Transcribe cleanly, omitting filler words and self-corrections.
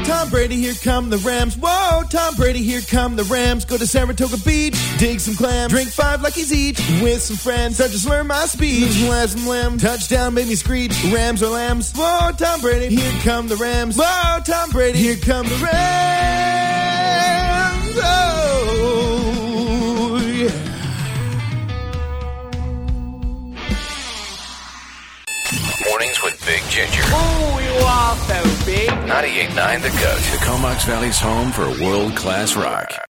Tom Brady, here come the Rams. Whoa, Tom Brady, here come the Rams. Go to Saratoga Beach, dig some clams, drink 5 Luckies each with some friends. So just learn my speech, laugh some limb. Touchdown, made me screech. Rams or lambs. Whoa, Tom Brady, here come the Rams. Whoa, Tom Brady, here come the Rams. Oh, yeah. Mornings with Big Ginger. Ooh, you are so big. 98.9 The Goat. The Comox Valley's home for world-class rock.